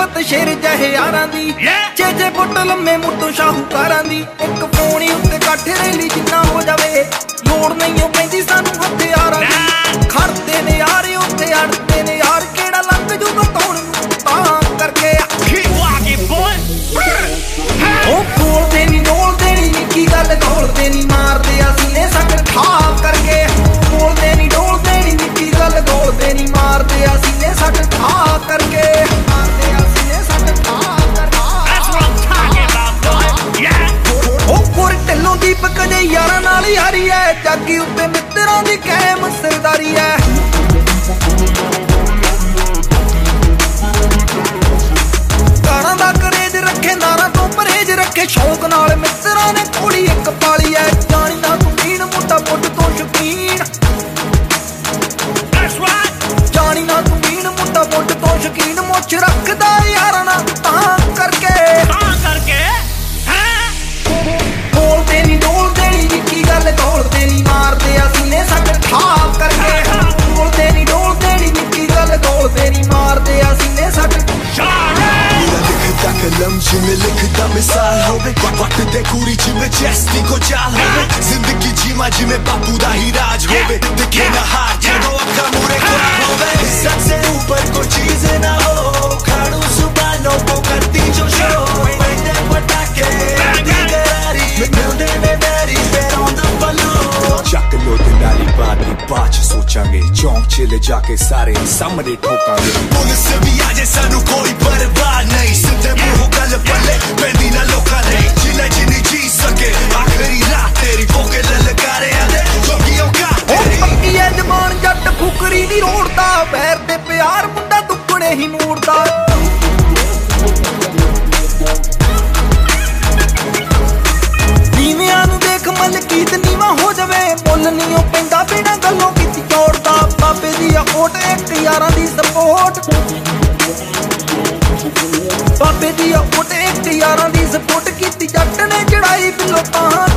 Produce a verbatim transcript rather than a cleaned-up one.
सूरत शेर जहे यारां दी छे छे फुट लम्मे मुट्टू शाहूकारां दी एक फोनी उत्ते काठे रैली जिन्ना हो जावे लोड़ नहीं हो पैंदी सानू हथियारां दी खड़दे ने यार उत्ते अड़दे ने यार केड़ा लंघ जूगा तौण तां करके ओ बोलदे नी डोलदे नी निक्की गल घोलदे नी मारदे असीं ने सट ठा करके बोलदे नी डोलदे नी निक्की गल घोलदे नी मारदे असीं ने सट ठा करके मारदे असीं ने सट ठा करके That's what I'm talking about boy yeah ओ कोर ढिल्लों दीपक दे यारां नाल यारी है जागी उत्ते मित्तरां दी कायम सरदारी है गाना दा करेज रखे नारा तो परहेज रखे शौक नाल मित्तरां ने घोड़ी एक पाली है जानी ना तू कीन मुंडा मुੱਢ तो शकीन That's right जानी ना तू कीन मुंडा मुੱਢ तो शकीन मुੱਛ रखदा यारां ना तां करके तां करके बोलदे नी डोलदे नी निक्की गल घोलदे नी मारदे असीं ने सट ठा करके बोलदे नी डोलदे नी निक्की गल घोलदे नी मारदे असीं ने सट लिखदा कलम जिमें लिखदा मिसाल होवे वक्त दे कूरी जिमें जैस्ती को चाल होवे जिंदगी जीवा जिमें बापू दा ही राज होवे दिखे ना हार जदों अखा मुरे खुदा होवे इज्जत से ऊपर कोई चीज ना हो खाड़ू जुबानों को करती जो शो बैठे पटाके दी गरारी मिलदे ने मेरी पैर ऑन द बलून चक लो दिनाली बात बात सोचांगे चौंक च ले जाके सारे सामने ठोकांगे पुलिस भी आ जाए सानू कोई परवाह नहीं सिद्धे मुंह गल पले पैंदी ना लोकां ने जिले जिनी जी सके आखिरी रात तेरी फोके ललकारे आदे जोगियों का ओ पक्की है जबान जट फुकरी नी रोड़दा पैर ते प्यार मुंडा दुक्कड़े ही मोड़दा नीवियां नू देख मलकीत नीवा हो जावे मुੱਲ नी ओ पैंदा बिना गल्लों कीती चोड़दा बाबे दी ओट एक यारां दी सपोर्ट बाबे दी ओट एक यारां दी सपोर्ट कीती जट ने चढ़ाई बिलो तां